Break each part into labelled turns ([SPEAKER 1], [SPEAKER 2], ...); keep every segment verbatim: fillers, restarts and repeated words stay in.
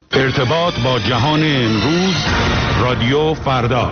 [SPEAKER 1] ارتباط با جهان امروز، رادیو فردا.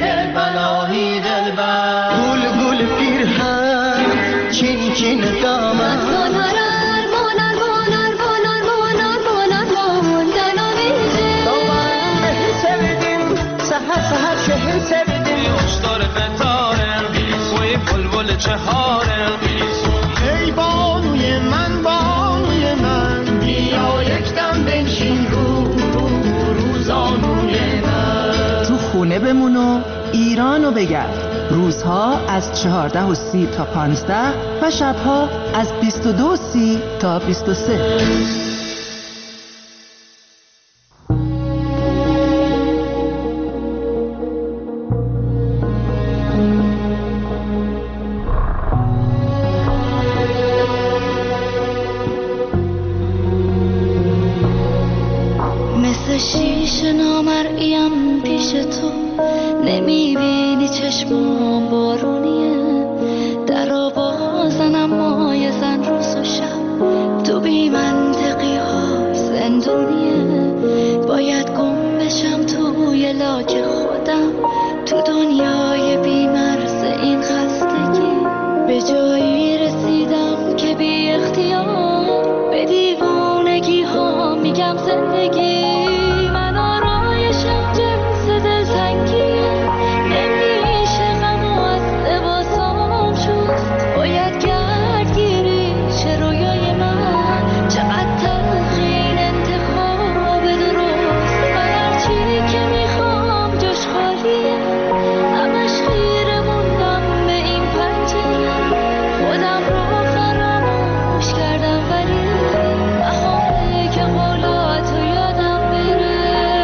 [SPEAKER 2] چین چین دام چهار قیز.
[SPEAKER 3] ای بانوی من بانوی من بیا یک دم بنشین رو رو روزانوی من.
[SPEAKER 4] تو خونه بمون و ایرانو بگرد. روزها از چهارده و سی تا پانزده و شبها از بیست و دو و سی تا بیست و سه.
[SPEAKER 5] مثل شیشه نامرئیم پیش تو، نمیبینی چشمام بارونیه، در آوازن اما یه زن روز و شب، تو بی منطقی ها زندونیه. باید گم بشم توی لاک خودم، تو دنیای بی مرز این خستگی. به جایی رسیدم که بی اختیار به دیوانگی ها میگم زندگی. من آرایشم جنس دلتنگیه، نمیشه غم و از لباسام شست. باید گردگیری چه رویای من، چقدر تلخین انتخاب درست. من هرچی که میخوام جاش خالیه، همش خیره موندم به این پنجره. خودم رو فراموش کردم ولی بهاره که قولاتو یادم بره.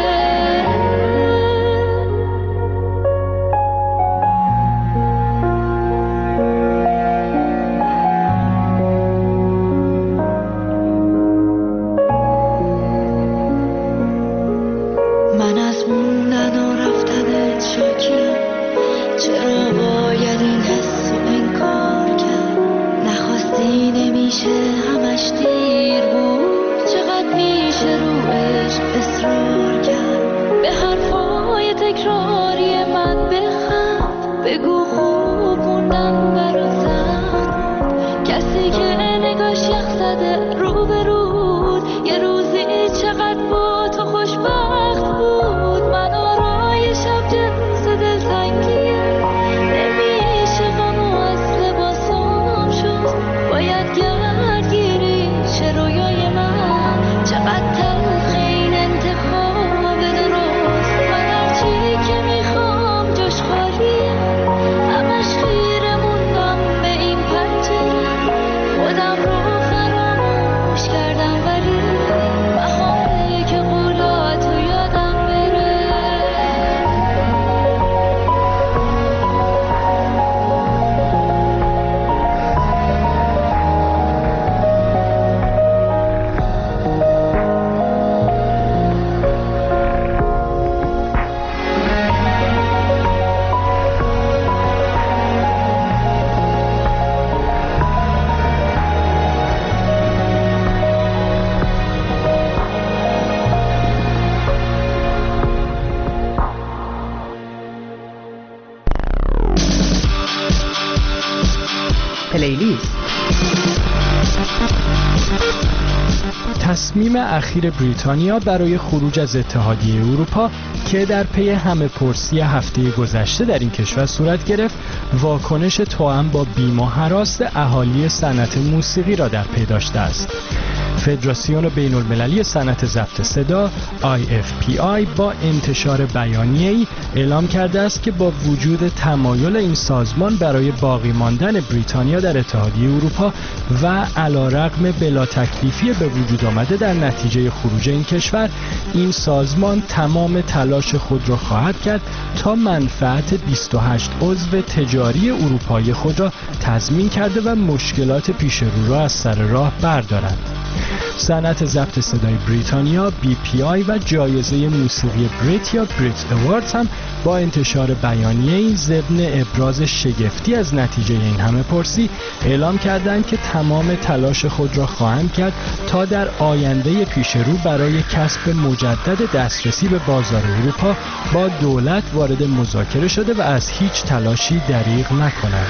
[SPEAKER 5] من از موندن و رفتنت شاکیم، چرا باید این حس و انکار کرد؟ نخواستی نمیشه همش دیر بود، چقدر میشه رو عشق اصرار کرد؟ به حرفای تکراری من بخند، بگو خوب موندن برات سخت بود. کسی که نگاش یخ زده رو به رود، یه روزی چقدر با تو خوشبخت بود. من آرایشم جنس دلتنگیه، نمیشه غم و از لباسام شست. باید گردگیری چه رویای من، چقدر تلخین انتخاب درست. من هرچی که میخوام جاش خالیه، همش خیره موندم به این پنجره. خودم رو فراموش کردم ولی بهاره که قولاتو یادم بره.
[SPEAKER 4] پلیلیست.
[SPEAKER 6] تصمیم اخیر بریتانیا برای خروج از اتحادیه اروپا که در پی همه پرسی هفته گذشته در این کشور صورت گرفت، واکنش توأم با بیم و هراس اهالی صنعت موسیقی را در پی داشته است. فدراسیون بین المللی صنعت ضبط صدا آی اف پی آی با انتشار بیانیه‌ای اعلام کرده است که با وجود تمایل این سازمان برای باقی ماندن بریتانیا در اتحادیه اروپا و علیرغم بلا تکلیفی به وجود آمده در نتیجه خروج این کشور، این سازمان تمام تلاش خود را خواهد کرد تا منفعت بیست و هشت عضو تجاری اروپایی خود را تضمین کرده و مشکلات پیش رو را از سر راه بردارند. صنعت ضبط صدای بریتانیا بی پی آی و جایزه موسیقی بریت یا بریت اواردز هم با انتشار بیانیه‌ای ضمن ابراز شگفتی از نتیجه این همه پرسی اعلام کردند که تمام تلاش خود را خواهند کرد تا در آینده پیش رو برای کسب مجدد دسترسی به بازار اروپا با دولت وارد مذاکره شده و از هیچ تلاشی دریغ نکنند.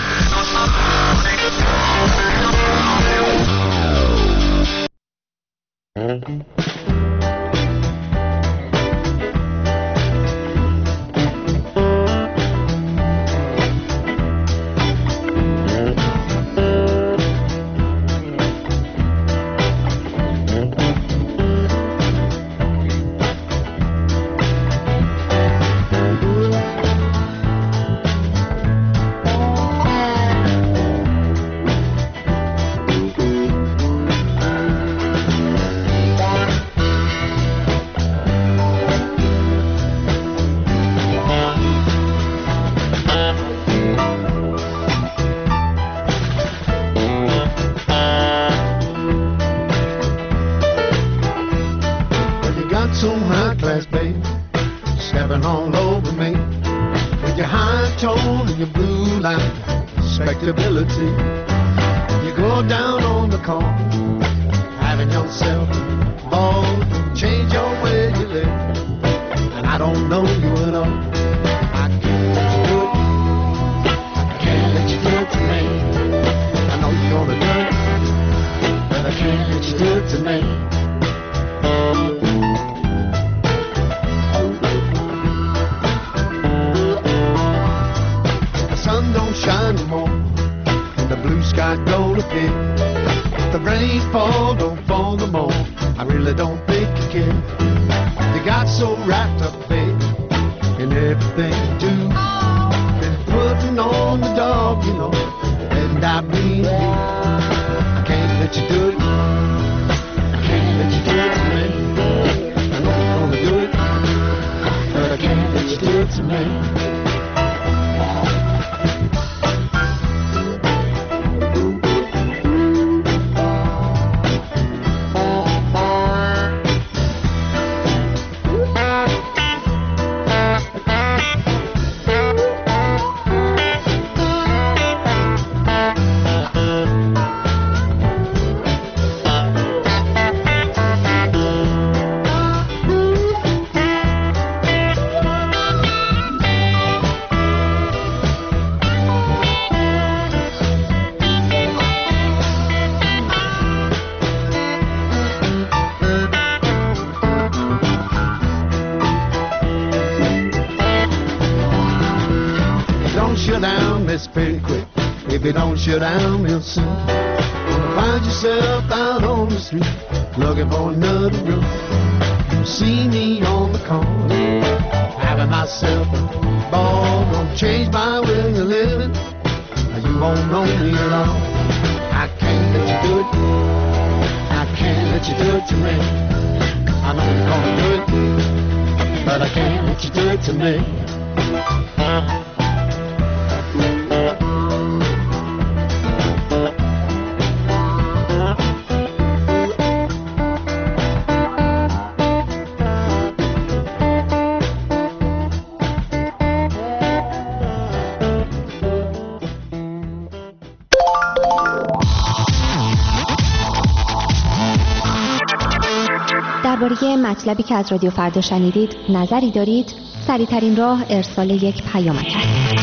[SPEAKER 3] got some high class, babe, stepping all over me. With your high tone and your blue line, respectability. You go down on the corner, having yourself a ball, change your way you live, and I don't know you at all. I can't let you do it. I can't let you do it to me. I know you're gonna do it, but I can't let you do it to me. The sun don't shine no more, and the blue sky don't appear. The rain fall, don't fall no more. I really don't think you care. You got so wrapped up, babe, in everything you do. Been putting on the dog, you know, and I mean you. I can't let you do it. I can't let you do it to me. I know you're gonna do it, but I can't let you do it to me. Pretty quick. If you don't shut down real soon, gonna find yourself out on the street looking for another room. You see me on the corner, having myself a ball, gonna change my way of living. You won't know me at all. I can't let you do it. I can't let you do it to me. I know you're gonna do it, but I can't let you do it to me.
[SPEAKER 2] درباره مطلبی که از رادیو فردا شنیدید نظری دارید؟ سریع‌ترین راه ارسال یک پیامک است.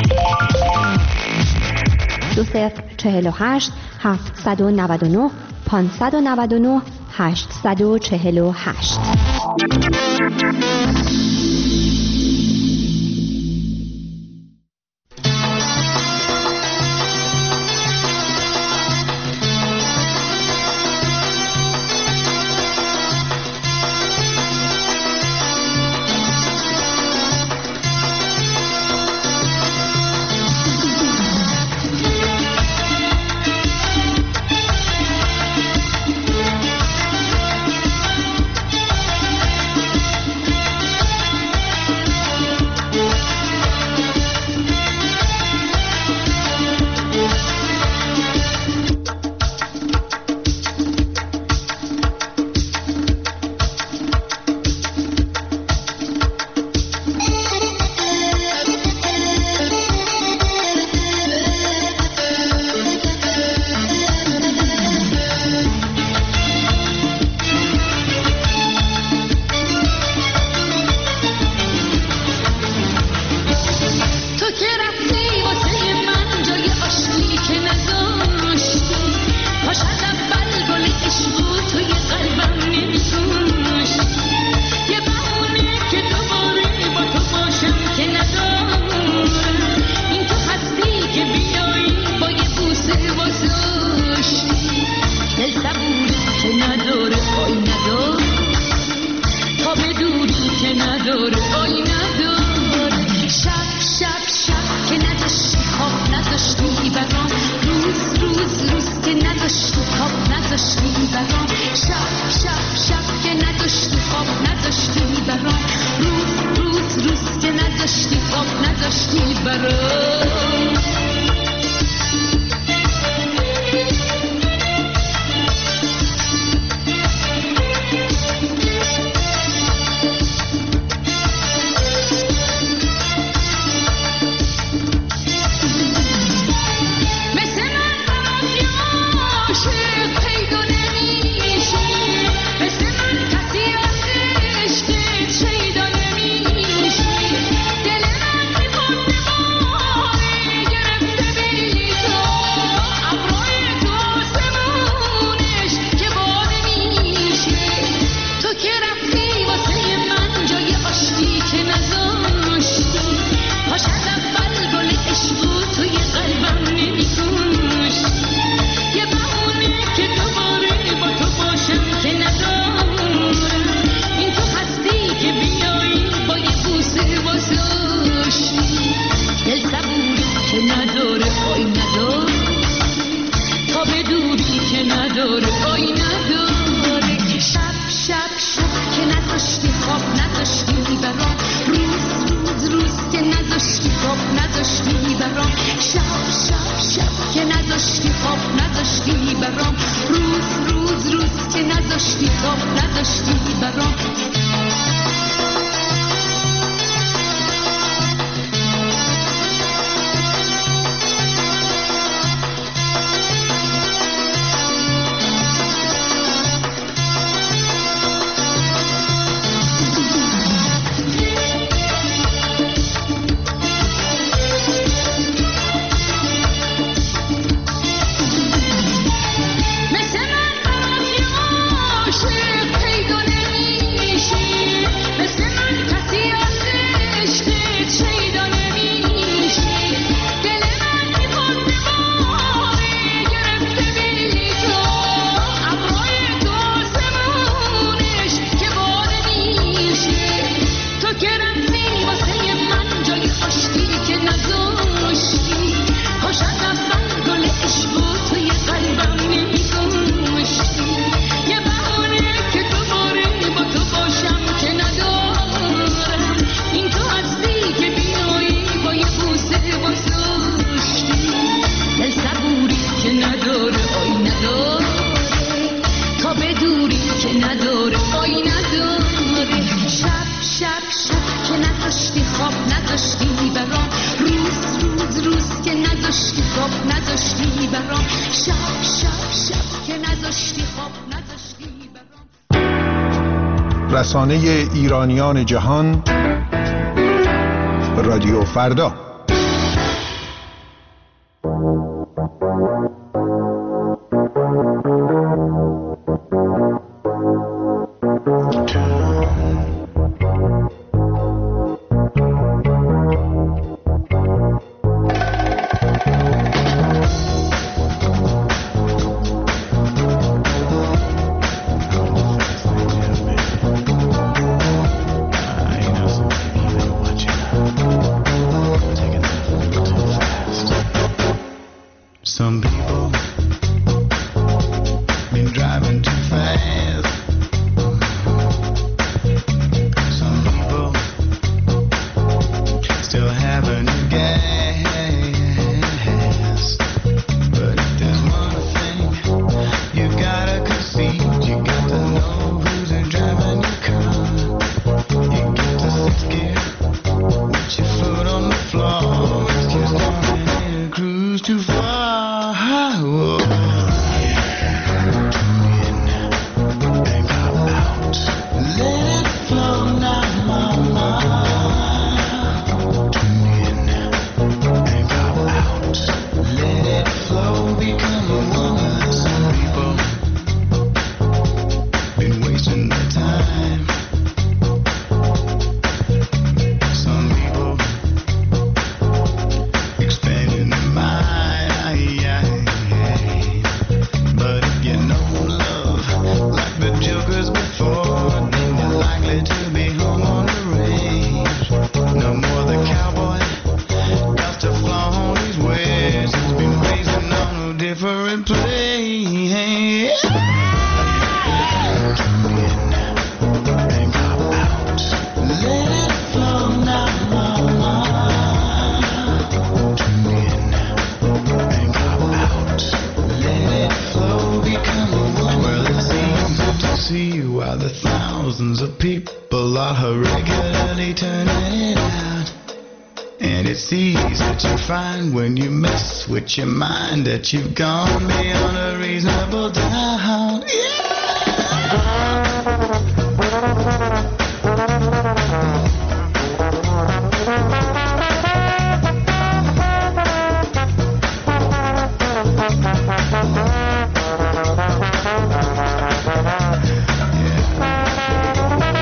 [SPEAKER 2] دو صفر چهل و هشت هفتصد و نود و نه پانصد و نود و نه هشتصد و چهل و هشت.
[SPEAKER 5] گرفتی واسه من جای آشتی که نذاشتی پاش از اول گل عشق توی قلبم نمی‌کشتی یه بهونه که دوباره با تو باشم که ندارم این تو هستی که بیایی با یه بوسه واسه آشتی دل صبوری که نداره آی نداره تا به دوری که نداره آی نداره که شب شب شب که نذاشتی خواب نذاشتی برام روز روز روز که نذاشتی خواب نذاشتی برام شب شب شب که نذاشتی خواب نذاشتی برام روز روز روز که نذاشتی خواب نذاشتی برام
[SPEAKER 3] رسانه ایرانیان جهان رادیو فردا.
[SPEAKER 7] With your mind that you've gone beyond a reasonable doubt. Yeah.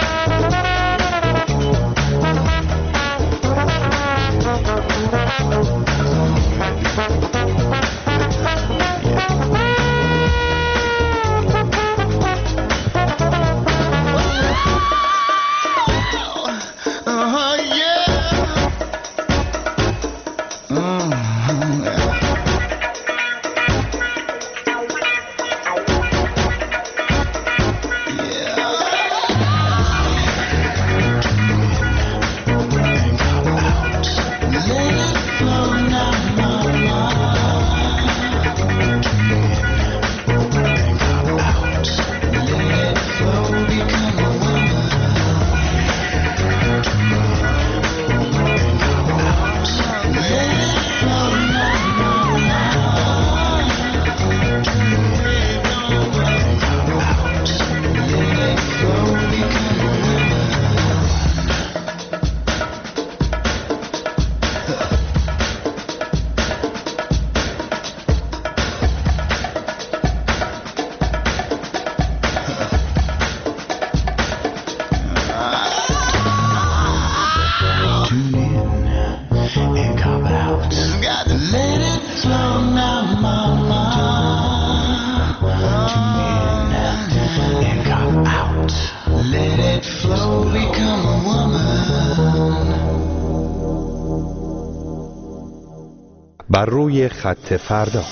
[SPEAKER 8] بر روی خط فردا.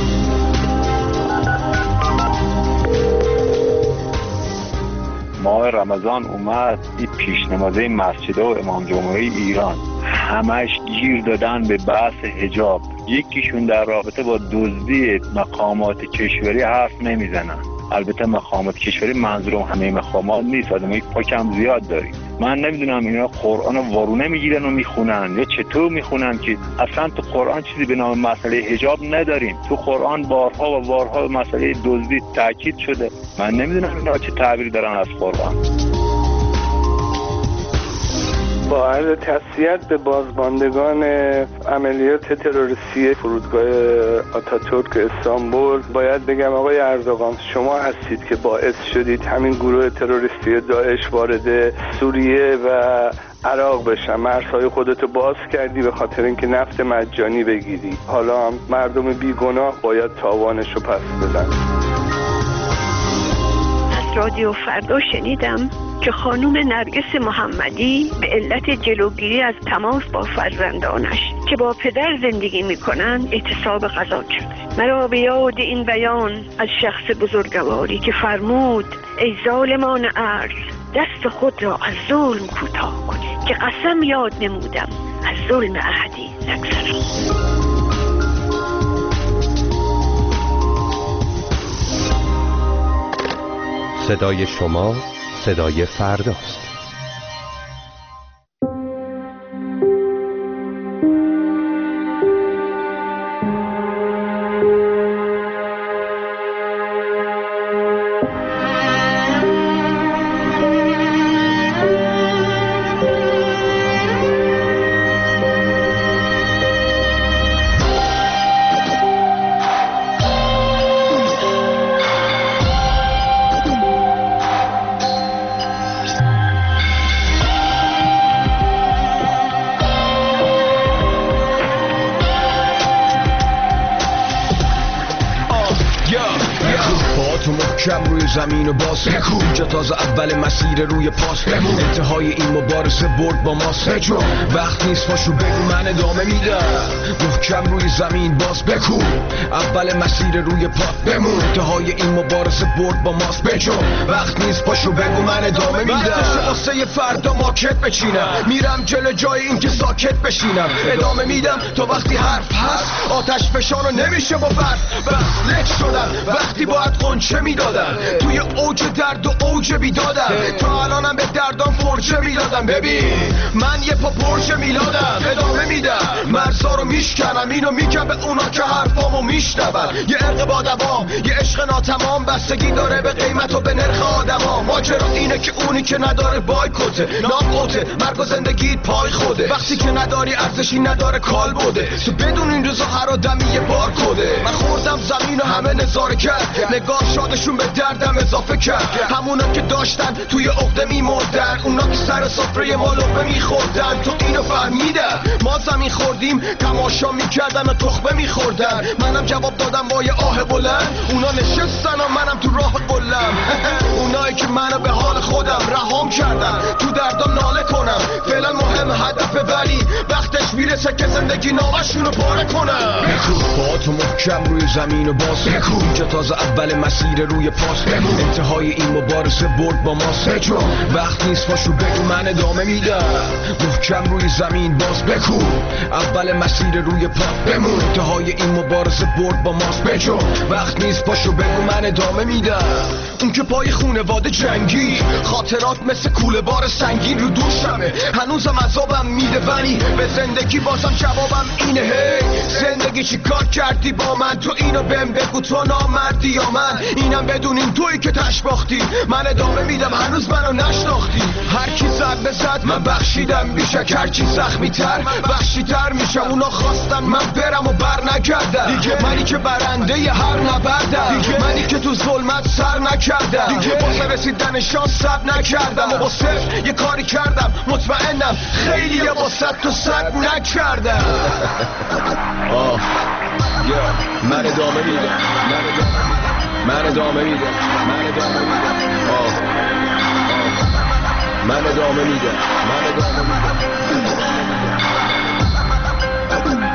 [SPEAKER 9] ماه رمضان اومد، این پیشنمازه مسجد و امام جمهوری ایران همش گیر دادن به بحث حجاب. یکیشون در رابطه با دزدی مقامات کشوری حرف نمیزنن. البته مقامات کشوری منظورم همه مقامات نیست، آدمای پاکم زیاد داریم. من نمیدونم اینا قرآن رو وارونه میگیرن و میخونن یا چطور میخونن که اصلا تو قرآن چیزی به نام مسئله حجاب نداریم. تو قرآن بارها و بارها مسئله دزدی تاکید شده. من نمیدونم اینا چه تعبیری دارن از قرآن.
[SPEAKER 10] با عرض تسلیت به بازماندگان عملیات تروریستی فرودگاه آتاتورک استانبول، باید بگم آقای اردوغان شما هستید که باعث شدید همین گروه تروریستی داعش وارد سوریه و عراق بشن. مرزهای خودتو باز کردی به خاطر اینکه نفت مجانی بگیری. حالا هم مردم بیگناه باید تاوانشو پس بدن.
[SPEAKER 11] از رادیو فردا شنیدم که خانم نرگس محمدی به علت جلوگیری از تماس با فرزندانش که با پدر زندگی میکنند اعتصاب غذا شده. مرا به یاد این بیان از شخص بزرگواری که فرمود ای ظالمان ارض دست خود را از ظلم کوتاه کنید که قسم یاد نمودم از ظلم احدی نگذرم.
[SPEAKER 8] صدای شما صدای فرداست.
[SPEAKER 12] زمین و باز بکو جا تازه اول مسیر روی پاس بمون. انتهای این مبارزه برد با ماست بجو وقت نیست پاشو بگو من ادامه میدم. محکم روی زمین باز بکو اول مسیر روی پاس بمون. انتهای این مبارزه برد با ماست بجو وقت نیست پاشو بگو من ادامه میدم. وقتشه واسه فردا ماکت بچینم. میرم جلو جای این که ساکت بشینم. ادامه میدم تا وقتی حرف هست. آتش فشانو نمیشه با برف بس لک شدم وقتی باید قنچه میدادم. توی اوج درد و اوج بیدادم. تا الانم به دردان فرجه میدادم. ببین من یه پا پرچه میلادم. ادامه میدم مرزا رو میشکنم. اینو میگم به اونا که حرفامو میشنون. یه عرق با دوام یه عشق ناتمام بستگی داره به قیمت و به نرخ آدما. ماجرا اینه که اونی که نداره بایکوته ناقوته. مرگ و زندگیت پای خوده. وقتی که نداری ارزشی نداره کال بوده. تو بدون این روزا هر آدمی یه بار کده. من خوردم زمین و همه نظاره کرد. نگاه شادشون به دردم اضافه کرد. همونا که داشتن توی عقده میمردن. اونا که سر سفره ما لقمه میخوردن. تو اینو فهمیدن ما زمین خوردیم تماشا میکردن و تخمه میخوردن. منم جواب دادم با یه آه بلند. اونا نشستن و منم تو راه قلم. اونایی که منو به حال خودم رهام کردن. تو دردم ناله کنم فعلا مهم هدفه ولی وقتش میرسه که زندگی نامشونو پاره کنم. بکو با تو محکم روی زمین و باز بکو اینجا تازه اول مسیر روی پاس بمون. انتهای این مبارزه برد با ماست بجو وقت نیست پاشو بگو من ادامه میدم. محکم روی زمین باز بکو اول مسیر روی پا بمون. انتهای این مبارزه برد با ماست بجو وقت نیست پاشو بگو من ادامه میدم. اون که پای خونواده جنگی خاطرات مثل کوله بار سنگین رو دوشمه. هنوزم عذابم میده ولی به زندگی بازم جوابم اینه. هی زندگی چی کار کردی با من؟ تو اینو بهم بگو تو نامردی یا من؟ اینم بدونین تویی که تش باختی. من ادامه میدم هنوز منو نشناختی. هر کی زد به زد من بخشیدم بیشک. هر کی زخمی تر بخشی تر میشم. اونا خواستن من برم و بر نگردم دیگه. منی که برنده ی هر نبردم دیگه. منی که تو ظلمت سر نکردم دیگه. واسه رسیدن شانس صبر نکردم و با صفر یه کاری کردم. مطمئنم خیلی یه با صد تو صد نکردم. آه من ادامه میدم. من ادامه میدم. من ادامه میدم. آه من ادامه میدم. من ادامه میدم.